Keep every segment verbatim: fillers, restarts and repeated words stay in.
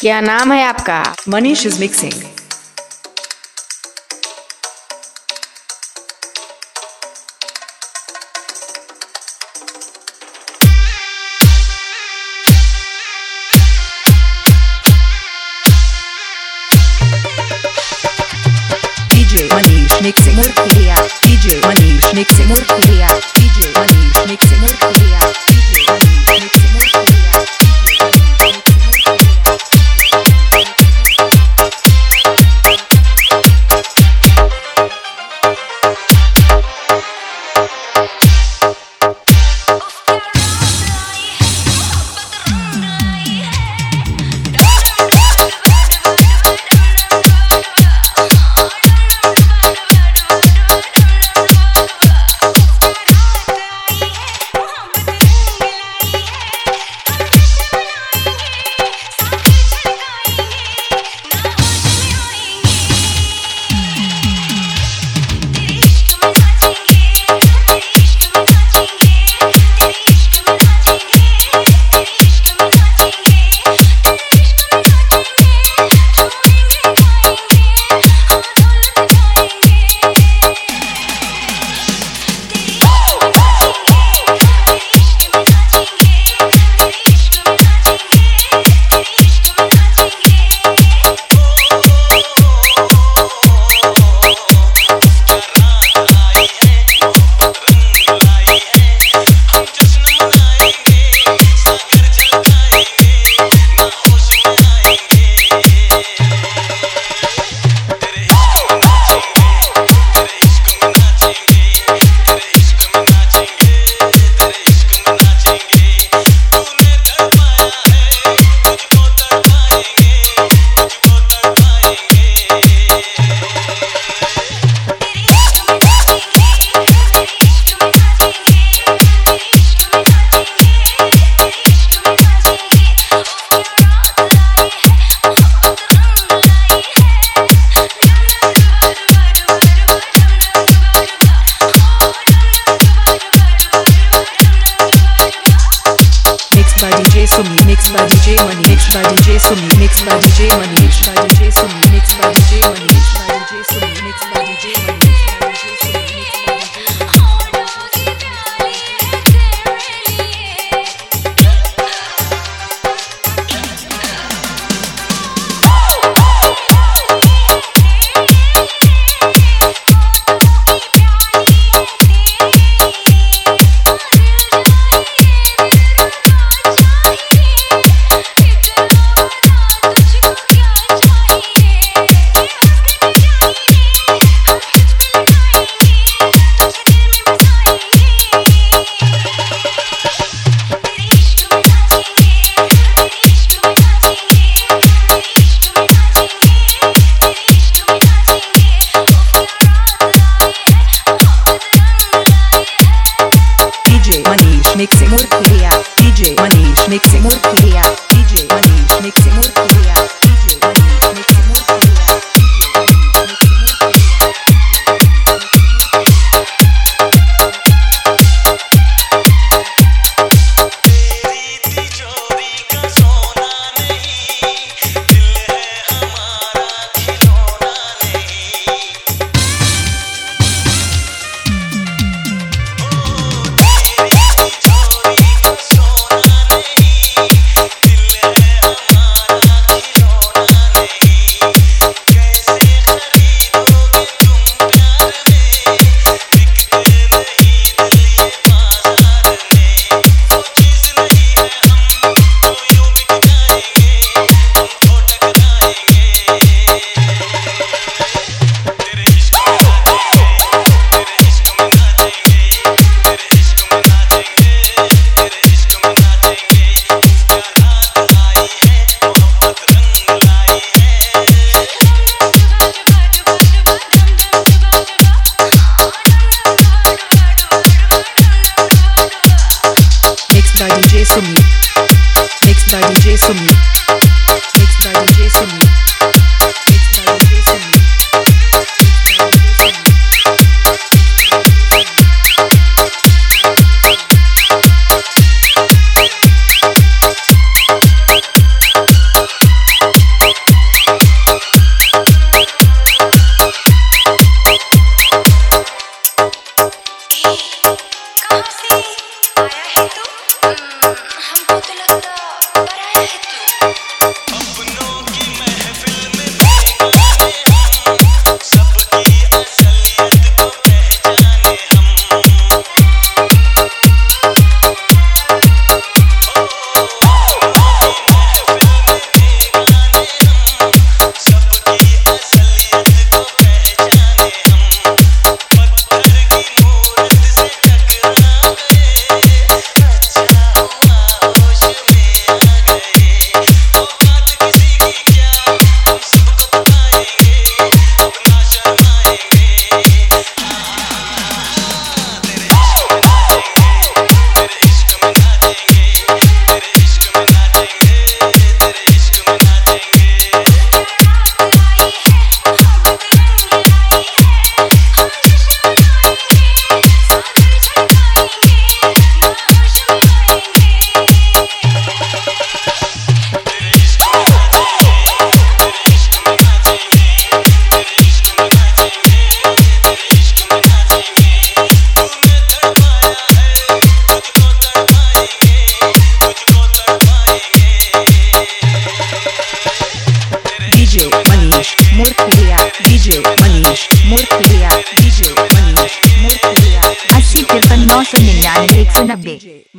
क्या नाम है आपका? Manish is mixing. D J Manish mixing. Murcia. D J Manish mixing. Murcia. D J Manish mixing. Murcia. D J Manish mixing. Murcia. Mixed by D J Sumi, mixed by D J Money, mixed by D J Sumi, mixed by D J Money, mixed by D J Sumi, mixed by D J Money, mixed by D J Sumi, mixed by D J Money, mixed by D J Sumi, mixed by D J Money. Thank you.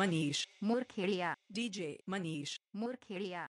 Manish, मुरखेड़िया D J Manish, मुरखेड़िया